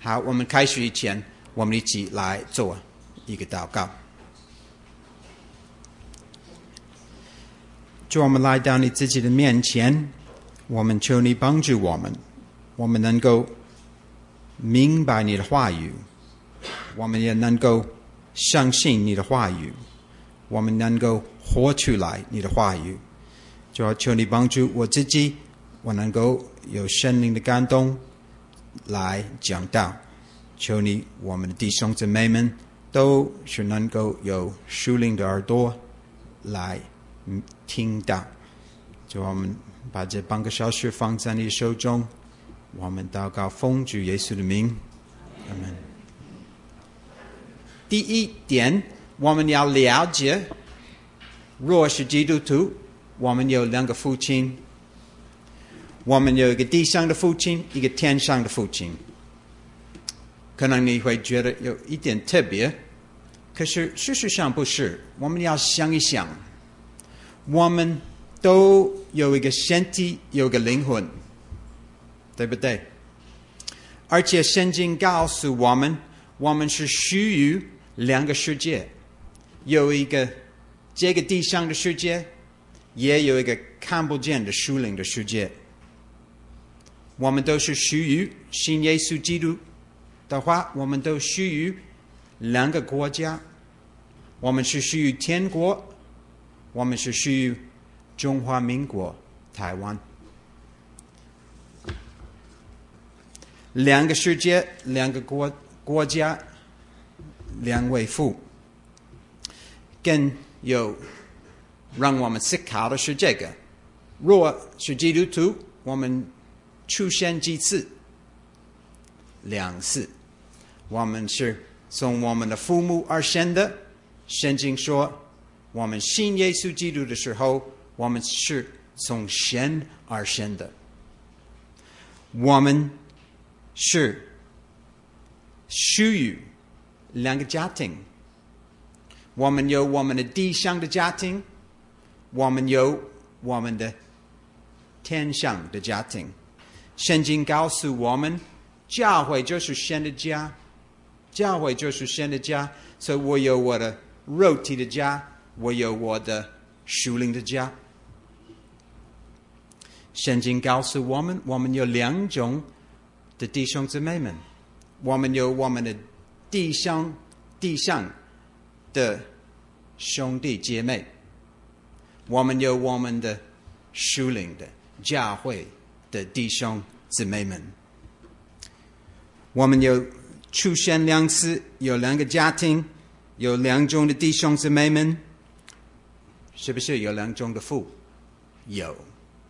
好，我们开始以前，我们一起来做一个祷告。主，我们来到你自己的面前，我们求你帮助我们，我们能够明白你的话语，我们也能够相信你的话语，我们能够活出来你的话语。主要求你帮助我自己，我能够有圣灵的感动来讲道。求你我们的弟兄姊妹们都是能够有属灵的耳朵来听到。就我们把这半个小时放在你手中，我们祷告奉主耶稣的名，阿们。第一点，我们要了解，若是基督徒，我们有两个父亲，我们有一个地上的父亲，一个天上的父亲。可能你会觉得有一点特别，可是事实上不是。我们要想一想，我们都有一个身体，有个灵魂，对不对？而且圣经告诉我们，我们是属于两个世界，有一个这个地上的世界，也有一个看不见的属灵的世界。我们都是属于信耶稣基督的话，我们都属于两个国家，我们是属于天国，我们是属于中华民国台湾。两个世界，两个国家，两位父。更有让我们思考的是这个：若是基督徒，我们出生几次？2次。我们是从我们的父母而生的。圣经说，我们信耶稣基督的时候，我们是从神而生的。我们是属于两个家庭，我们有我们的地上的家庭，我们有我们的天上的家庭。圣经告诉我们，教会就是神的家，教会就是神的家。所以我有我的肉体的家，我有我的属灵的家。圣经告诉我们，我们有两种的弟兄姊妹们，我们有我们的地上的兄弟姐妹，我们有我们的属灵的教会的弟兄姊妹们。我们有出生2次，有2个家庭，有2种的弟兄姊妹们，是不是有2种的父？有。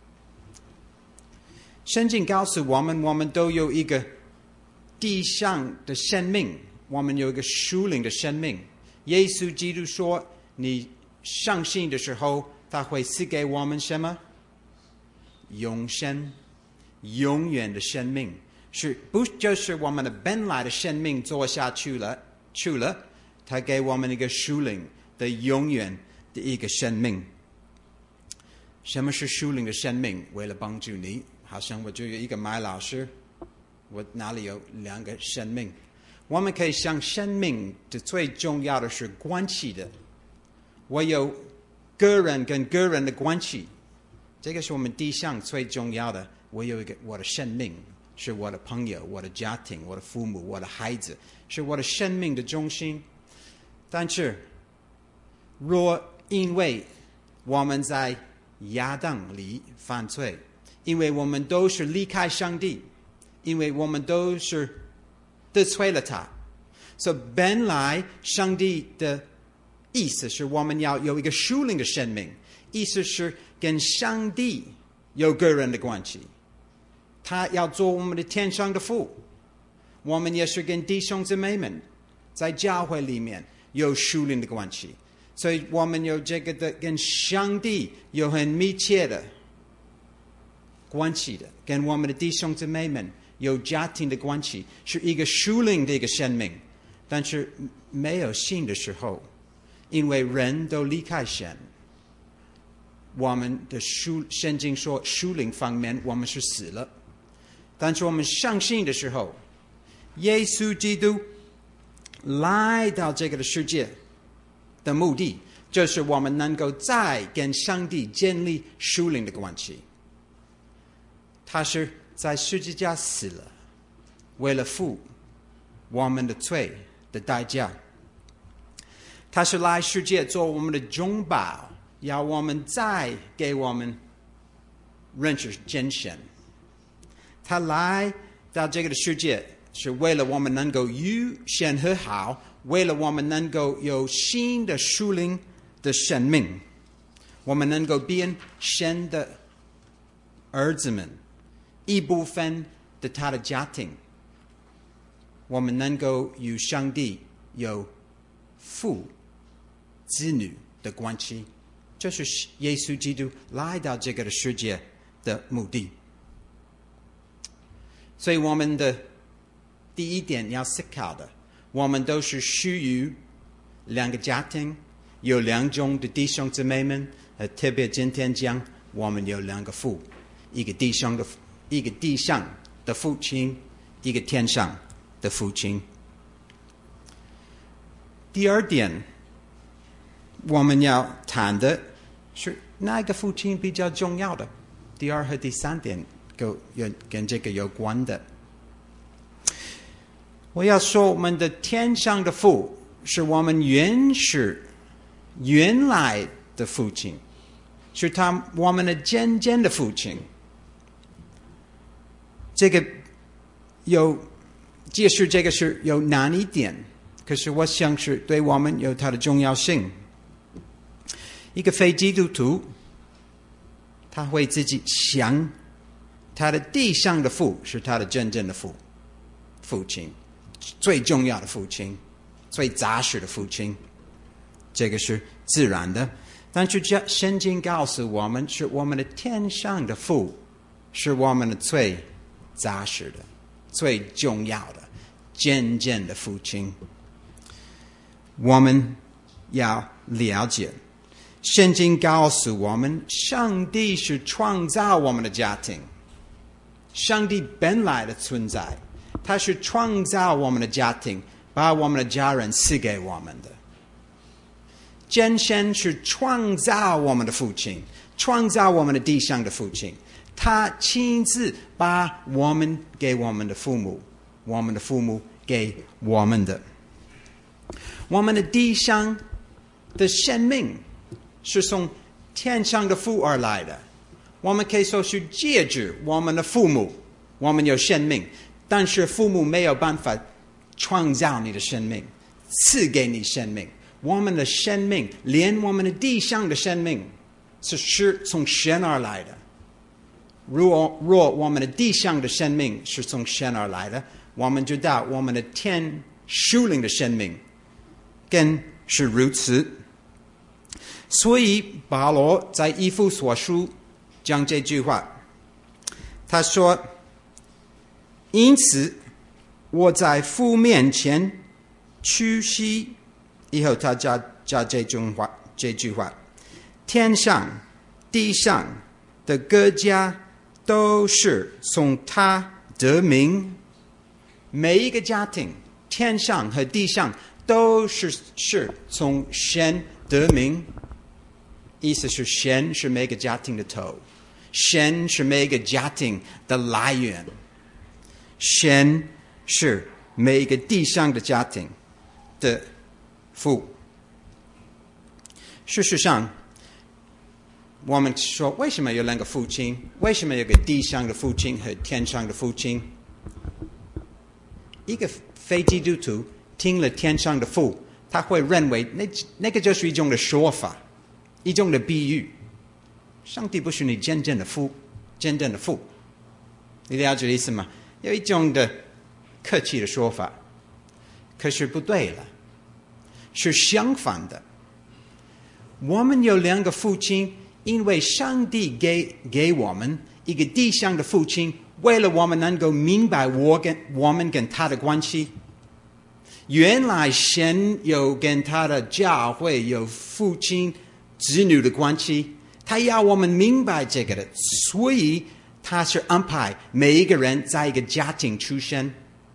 圣经告诉我们，我们都有一个地上的生命，我们有一个属灵的生命。耶稣基督说，你相信的时候，他会赐给我们什么？永生，永远的生命。是不就是我们的本来的生命做下去了，他给我们一个属灵的永远的一个生命。什么是属灵的生命？为了帮助你，好像我就有一个麦老师，我哪里有2个生命？我们可以想，生命的最重要的是关系的。我有个人跟个人的关系，这个是我们地上最重要的。我有一个我的生命，是我的朋友，我的家庭，我的父母，我的孩子，是我的生命的中心。但是，若因为我们在亚当里犯罪，因为我们都是离开上帝，因为我们都是得罪了他，所以本来上帝的意思是我们要有一个属灵的生命，意思是跟上帝有个人的关系。他要做我们的天上的父，我们也是跟弟兄姊妹们在教会里面有属灵的关系，所以我们有这个的跟上帝有很密切的关系的，跟我们的弟兄姊妹们有家庭的关系，是一个属灵的一个生命。但是没有信的时候，因为人都离开神，我们的圣经说属灵方面我们是死了。但是我们相信的时候， 耶稣基督来到这个的世界的目的，就是我们能够再跟上帝建立属灵的关系。他是在十字架死了，为了付我们的罪的代价。他是来世界做我们的中保，要我们再给我们认识真神。他来到这个世界是为了我们能够与神和好，为了我们能够有新的属灵的生命，我们能够变神的儿子们，一部分的他的家庭，我们能够与上帝有父子女的关系。这是耶稣基督来到这个世界的目的。所以我们的第一点要思考的，我们都是属于两个家庭，有两种的弟兄姊妹们，特别今天讲我们有两个父，一个地上的父亲，一个天上的父亲。第二点我们要谈的是哪个父亲比较重要的。第二和第三点跟这个有关的。我要说，我们的天上的父是我们原来的父亲，是我们的真正的父亲。这个解释这个是有难一点，可是我想是对我们有它的重要性。一个非基督徒，他会自己想他的地上的父是他的真正的父亲，最重要的父亲，最扎实的父亲，这个是自然的。但是圣经告诉我们，是我们的天上的父是我们的最扎实的、最重要的、真正的父亲。我们要了解，圣经告诉我们，上帝是创造我们的家庭。上帝本来的存在，他是创造我们的家庭，把我们的家人赐给我们的。真神是创造我们的父亲，创造我们的地上的父亲，他亲自把我们给我们的父母，我们的父母给我们的。我们的地上的生命是从天上的父而来的。我们可以说是借着我们的父母，我们有生命，但是父母没有办法创造你的生命，赐给你生命。我们的生命，连我们的地上的生命，是从神而来的。若我们的地上的生命是从神而来的，我们知道我们的天属灵的生命更是如此。所以保罗在以弗所书讲这句话，他说：因此我在父面前屈膝。以后他加这句话，天上地上的各家都是从他得名。每一个家庭，天上和地上都是从神得名。意思是神是每个家庭的头，神是每个家庭的来源，神是每一个地上的家庭的父。事实上，我们说为什么有两个父亲？为什么有个地上的父亲和天上的父亲？一个非基督徒听了天上的父，他会认为那个就是一种的说法，一种的比喻。上帝不是你真正的父，真正的父，你了解意思吗？有一种的客气的说法，可是不对了，是相反的。我们有两个父亲，因为上帝给我们一个地上的父亲，为了我们能够明白我们跟他的关系。原来神有跟他的教会有父亲子女的关系，他要我们明白这个的，所以他是安排每一个人在一个家庭出生。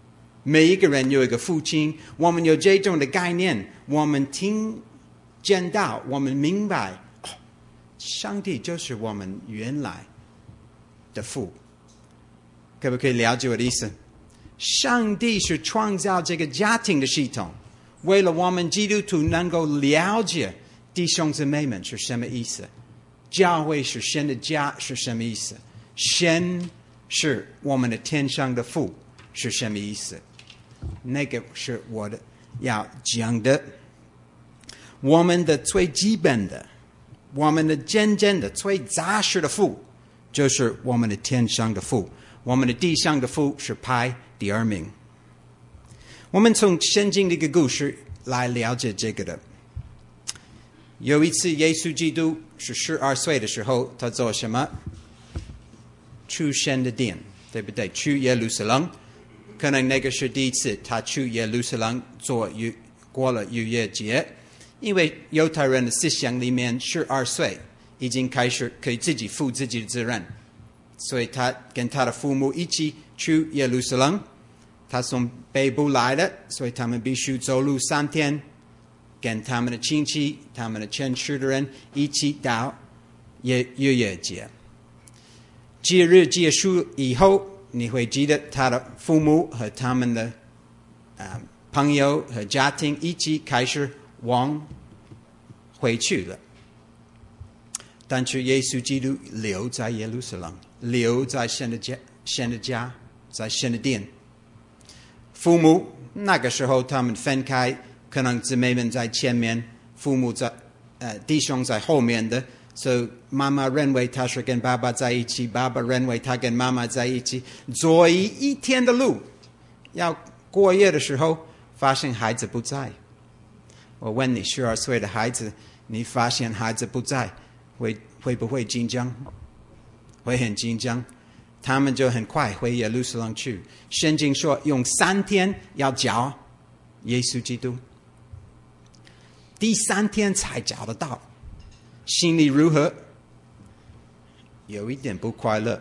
每一个人有一个父亲，我们有这种的概念，我们听见到，我们明白，上帝就是我们原来的父。可不可以了解我的意思？上帝是创造这个家庭的系统，为了我们基督徒能够了解弟兄姊妹们是什么意思，教会是神的家是什么意思，神是我们的天上的父是什么意思，那个是我的要讲的。我们的最基本的，我们的真正的最扎实的父就是我们的天上的父，我们的地上的父是排第二名。我们从圣经的一个故事来了解这个的。有一次耶稣基督是12岁的时候，他做什么？去神的殿，对不对？去耶路撒冷，可能那个是第一次他去耶路撒冷过了逾越节。因为犹太人的思想里面12岁已经开始可以自己负自己的责任，所以他跟他的父母一起去耶路撒冷。他从北部来的，所以他们必须走路3天，跟他们的亲戚、他们的全市的人一起到逾越节。节日结束以后，你会记得他的父母和他们的朋友和家庭一起开始往回去了。但是耶稣基督留在耶路撒冷，留在神的家，在神的殿。父母那个时候他们分开，可能姊妹们在前面，父母弟兄在后面的，所以妈妈认为他是跟爸爸在一起，爸爸认为他跟妈妈在一起，走一天的路，要过夜的时候发现孩子不在。我问你，12岁的孩子，你发现孩子不在，会不会紧张？会很紧张。他们就很快回耶路撒冷去。圣经说用3天要找耶稣基督，第3天才找得到。心里如何？有一点不快乐，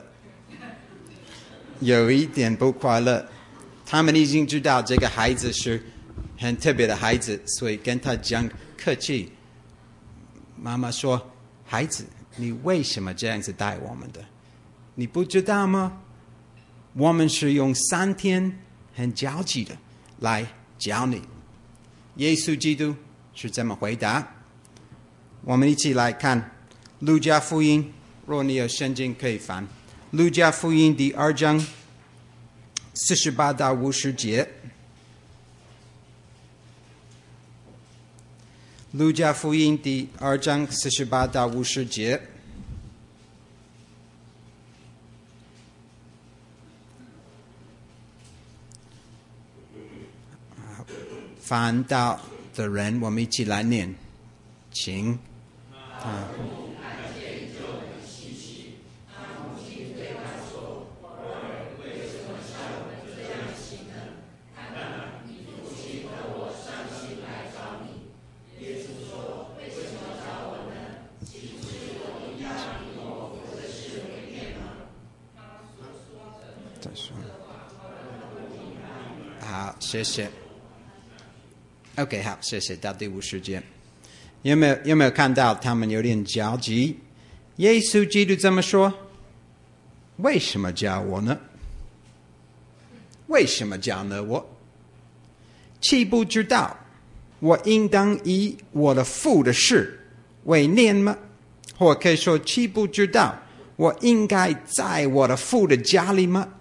有一点不快乐。他们已经知道这个孩子是很特别的孩子，所以跟他讲客气。妈妈说：“孩子，你为什么这样子带我们的？你不知道吗？我们是用3天很焦急的来教你。”耶稣基督是这么回答。我们一起来看路加福音，若你有圣经可以翻路加福音第2章48到50节。路加福音第2章48到50节。翻到的人，我们一起来念，请。好，谢谢。OK， 好，谢谢。到第50节，有没有看到他们有点着急？耶稣基督这么说：为什么叫我呢？为什么叫呢我？岂不知道我应当以我的父的事为念吗？或可以说，岂不知道我应该在我的父的家里吗？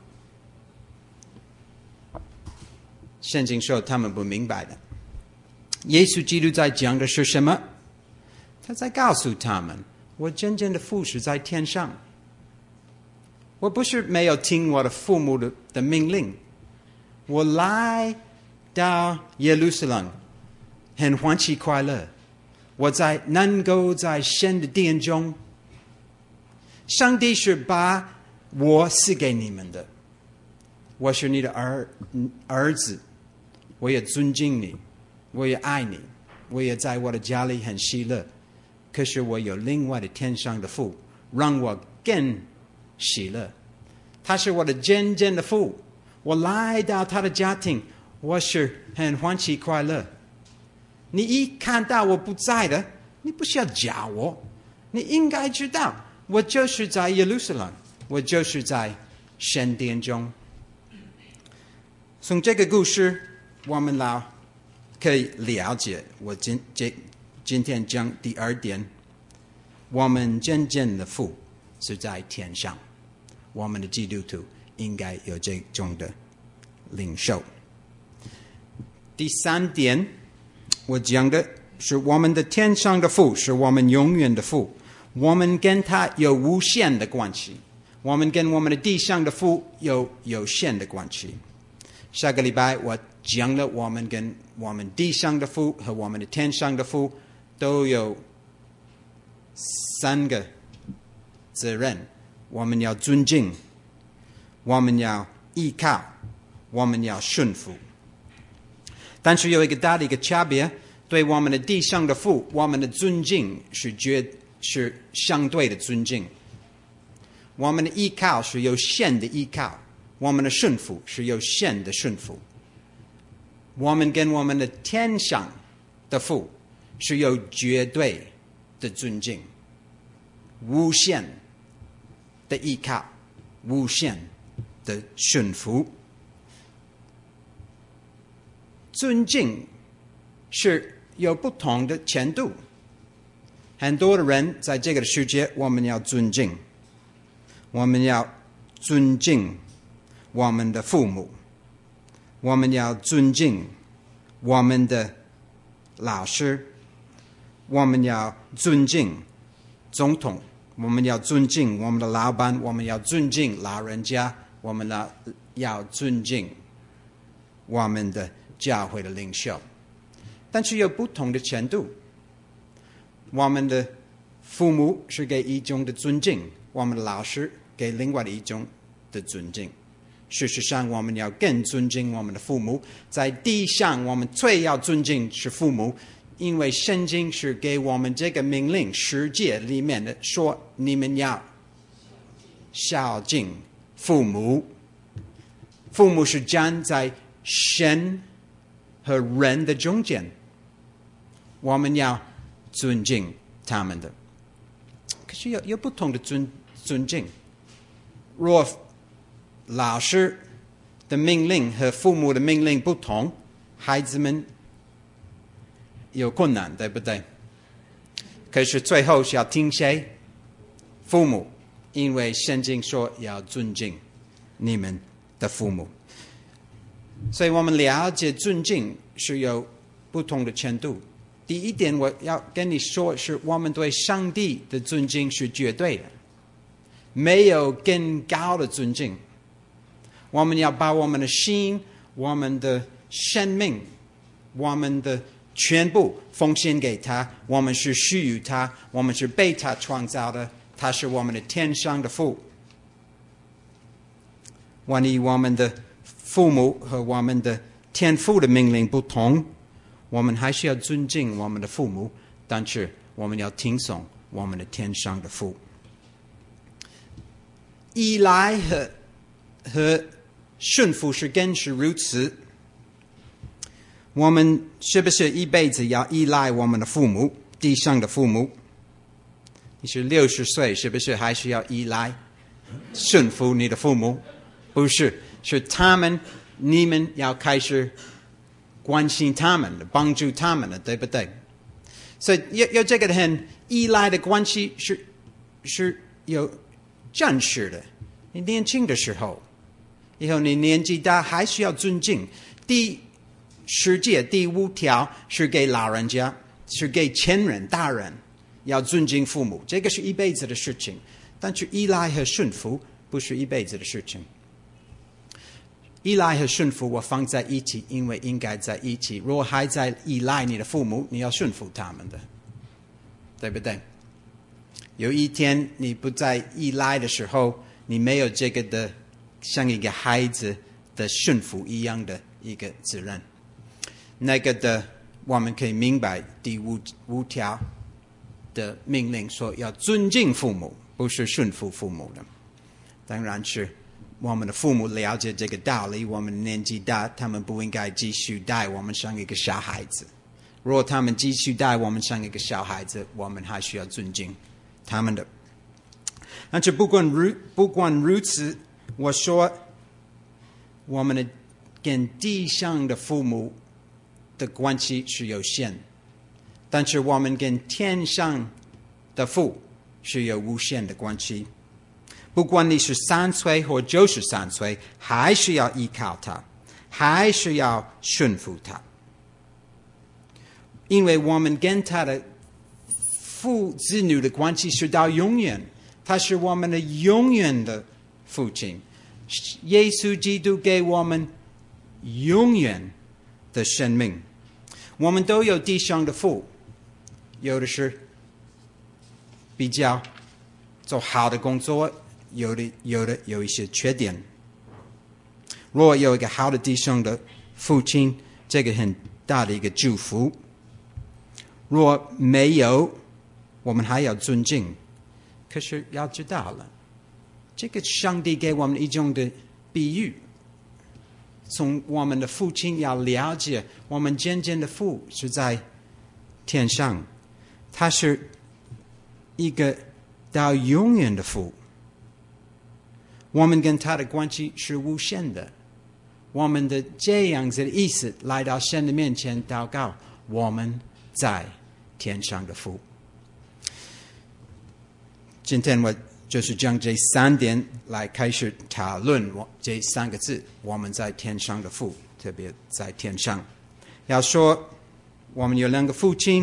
圣经说他们不明白的。耶稣基督在讲的是什么？他在告诉他们，我真正的父是在天上。我不是没有听我的父母的命令，我来到耶路撒冷很欢喜快乐，我能够在神的殿中，上帝是把我赐给你们的，我是你的儿子，我也尊敬你，我也爱你，我也在我的家里很喜乐。可是我有另外的天上的父，让我更喜乐。他是我的真正的父， 我来到他的家庭，我是很欢喜快乐。你一看到我不在的，你不需要叫我，你应该知道，我就是在耶路撒冷，我就是在圣殿中。从这个故事，我们可以了解，我今天讲第二点，我们真正的父是在天上，我们的基督徒应该有这种的领受。第三点，我讲的是我们的天上的父是我们永远的父，我们跟他有无限的关系，我们跟我们的地上的父有限的关系。下个礼拜我讲了我们跟我们地上的父和我们的天上的父都有3个责任，我们要尊敬，我们要依靠，我们要顺服。但是有一个大的一个差别，对我们的地上的父，我们的尊敬是相对的尊敬，我们的依靠是有限的依靠，我们的顺服是有限的顺服。我们跟我们的天上的父是有绝对的尊敬，无限的依靠，无限的顺服。尊敬是有不同的程度，很多的人在这个世界，我们要尊敬，我们要尊敬我们的父母，我们要尊敬我们的老师，我们要尊敬总统，我们要尊敬我们的老板，我们要尊敬老人家，我们要尊敬我们的教会的领袖。但是有不同的程度，我们的父母是给一种的尊敬，我们的老师给另外的一种的尊敬。事实上，我们要更尊敬我们的父母。在地上，我们最要尊敬是父母，因为圣经是给我们这个命令10诫里面的说，你们要孝敬父母。父母是站在神和人的中间，我们要尊敬他们的。可是有不同的尊敬。若老师的命令和父母的命令不同，孩子们有困难，对不对？可是最后是要听谁？父母，因为圣经说要尊敬你们的父母。所以我们了解尊敬是有不同的程度。第一点我要跟你说，是我们对上帝的尊敬是绝对的，没有更高的尊敬。我们要把我们的心、我们的生命、我们的全部奉献给他。我们是属于他，我们是被他创造的，他是我们的天上的父。万一我们的父母和我们的天父的命令不同，我们还是要尊敬我们的父母，但是我们要听从我们的天上的父。依赖和顺服是更是如此。我们是不是一辈子要依赖我们的父母，地上的父母？你是60岁，是不是还是要依赖顺服你的父母？不是，是你们要开始关心他们的，帮助他们的，对不对？所以有这个很依赖的关系是有真实的。你年轻的时候，以后你年纪大还需要尊敬。第10诫第5条是给老人家，是给前人大人，要尊敬父母，这个是一辈子的事情。但是依赖和顺服不是一辈子的事情。依赖和顺服我放在一起，因为应该在一起。如果还在依赖你的父母，你要顺服他们的，对不对？有一天你不再依赖的时候，你没有这个的像一个孩子的顺服一样的一个责任。那个的我们可以明白第5条的命令说要尊敬父母，不是顺服父母的。当然是我们的父母了解这个道理，我们年纪大，他们不应该继续带我们像一个小孩子。如果他们继续带我们像一个小孩子，我们还需要尊敬他们的。但是不管如此，我说我们的跟地上的父母的关系是有限，但是我们跟天上的父是有无限的关系。不管你是3岁或93岁，还是要依靠他，还是要顺服他，因为我们跟他的父子女的关系是到永远，他是我们的永远的父亲。耶稣基督给我们永远的生命。我们都有地上的父，有的是比较做好的工作，有一些缺点。如果有一个好的地上的父亲，这个很大的一个祝福。若没有，我们还要尊敬。可是要知道了，这个上帝给我们一种的比喻，从我们的父亲要了解，我们真正的父是在天上，他是一个到永远的父。我们跟他的关系是无限的。我们的这样子的意思来到神的面前祷告，我们在天上的父。今天我就是将这3点来开始讨论这3个字，我们在天上的父，特别在天上。要说我们有2个父亲，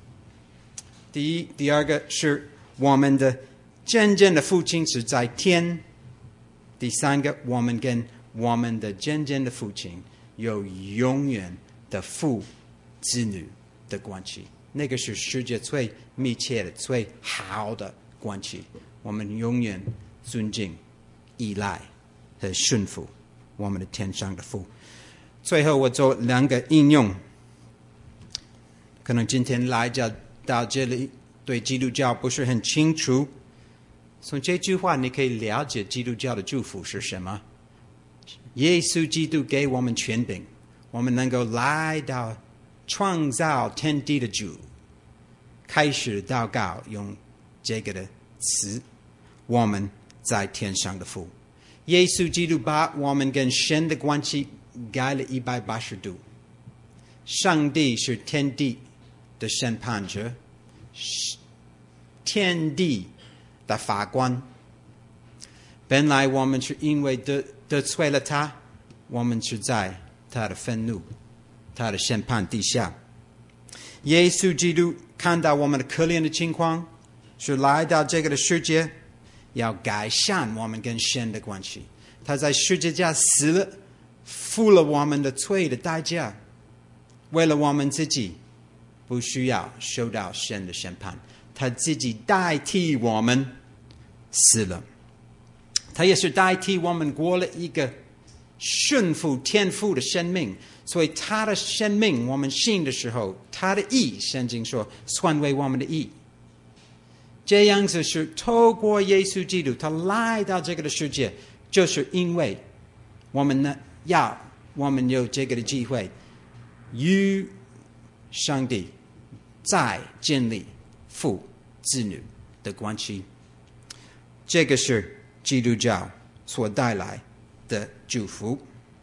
第二个是我们的真正的父亲是在天，第3个我们跟我们的真正的父亲有永远的父子女的关系，那个是世界最密切的最好的关系。我们永远尊敬、依赖和顺服我们的天上的父。最后我做2个应用，可能今天来到这里对基督教不是很清楚，从这句话你可以了解基督教的祝福是什么。耶稣基督给我们权柄，我们能够来到创造天地的主，开始祷告，用这个的词，我们在天上的父。耶稣基督把我们跟神的关系改了180度。上帝是天地的审判者，天地的法官。本来我们是因为得罪了他，我们是在他的愤怒、他的审判底下。耶稣基督看到我们的可怜的情况，是来到这个的世界，要改善我们跟神的关系。他在十字架死了，付了我们的罪的代价，为了我们自己不需要受到神的审判，他自己代替我们死了。他也是代替我们过了一个顺服天父的生命，所以他的生命我们信的时候，他的义圣经说算为我们的义。这样子是透过耶稣基督，他来到这个的世界，就是因为我们有这个的机会与上帝再建立父子女的关系。这个是基督教所带来的祝福。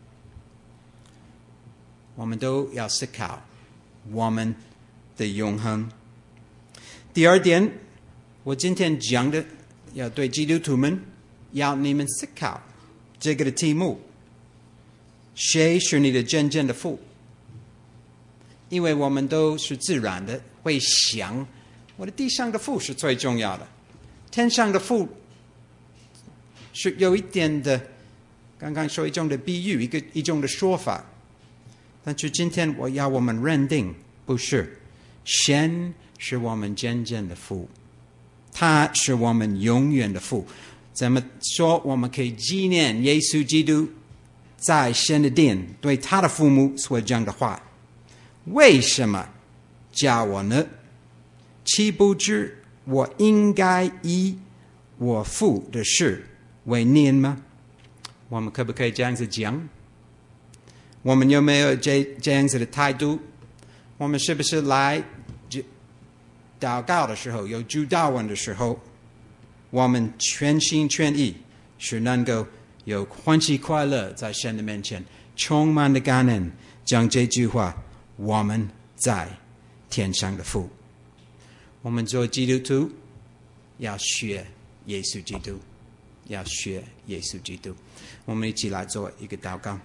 我们都要思考我们的永恒。第2点，我今天讲的要对基督徒们，要你们思考这个的题目：谁是你的真正的父？因为我们都是自然的会想，我的地上的父是最重要的，天上的父是有一点的，刚刚说一种的比喻，一种的说法。但是今天我要我们认定，不是，神是我们真正的父，他是我们永远的父。怎么说？我们可以纪念耶稣基督在神的殿对他的父母所讲的话：为什么叫我呢？岂不知我应该以我父的事为念吗？ 我们可不可以这样子讲？我们有没有这样子的态度？我们是不是来祷告的时候，有主祷文的时候，我们全心全意是能够有欢喜快乐，在神的面前充满了感恩，讲这句话：我们在天上的父。我们做基督徒要学耶稣基督，要学耶稣基督。我们一起来做一个祷告。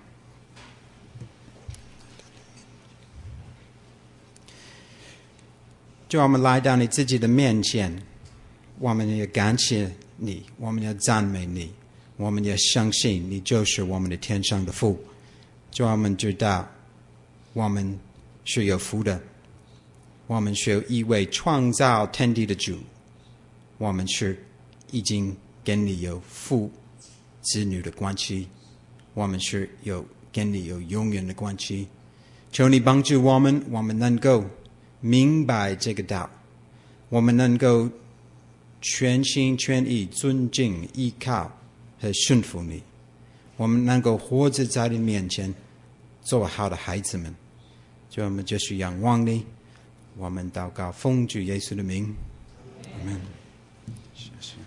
就我们来到你自己的面前，我们也感谢你，我们也赞美你，我们也相信你就是我们的天上的父。就我们知道我们是有福的，我们是有一位创造天地的主，我们是已经跟你有父子女的关系，我们是跟你有永远的关系。求你帮助我们，我们能够明白这个道，我们能够全心全意尊敬、依靠和顺服你，我们能够活着在你面前做好的孩子们。就我们就是仰望你，我们祷告奉主耶稣的名，阿们。谢谢。